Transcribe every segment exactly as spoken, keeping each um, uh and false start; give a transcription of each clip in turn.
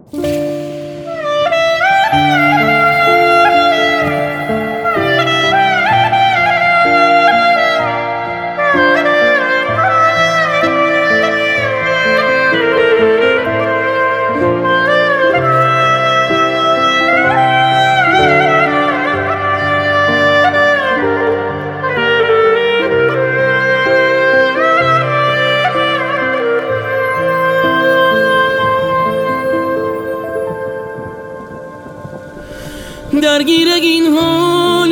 درگیر این حال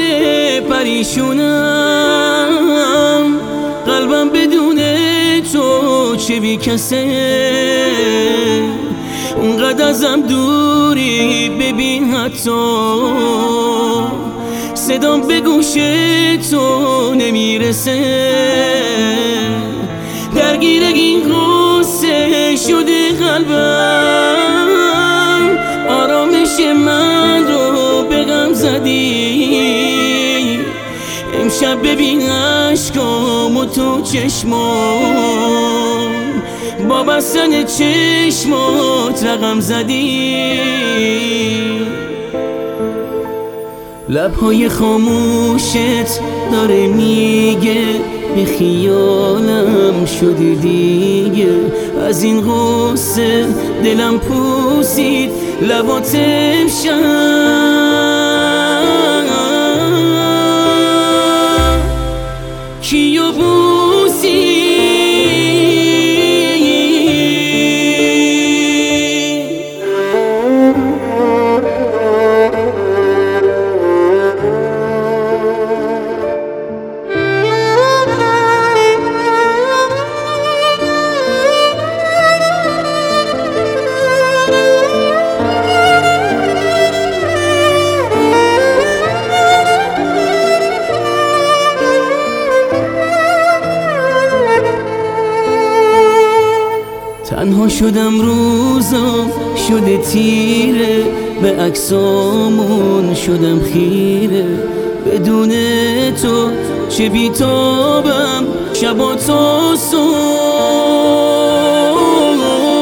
پریشونم، قلبم بدون تو چه بی کسه. اونقدر ازم دوری، ببین حتی صدام به گوش تو نمیرسه. درگیر این غصه شده قلبم، آرامش من رو به غم زدی. امشب ببین عشقام و تو چشمام، با بستن چشمات رقم زدی. لبهای خاموشت داره میگه به خیالم شدی دیگه. از این غصه دلم پوسید لبات امشب، کیو بوسی. تنها شدم روزا شده تیره، به عکسامون شدم خیره. بدون تو چه بیتابم شبا تا صبح،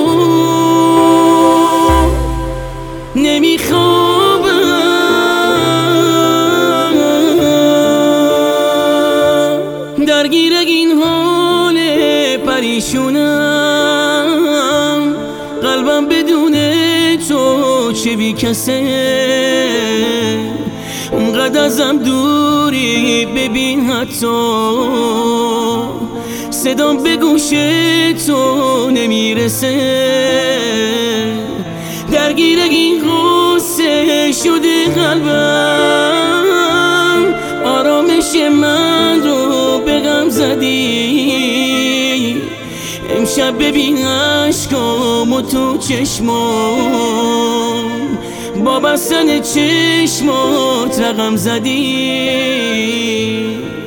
نمیخوابم. درگیر این حال پریشونم، قلبم بدون تو چه بی کسه. اونقدر ازم دوری، ببین حتی صدام به گوش تو نمیرسه. درگیر این غصه شده قلبم، آرامش من رو به غم زدی. امشب ببین عشقام و تو چشمام، با بستن چشمات رقم زدی.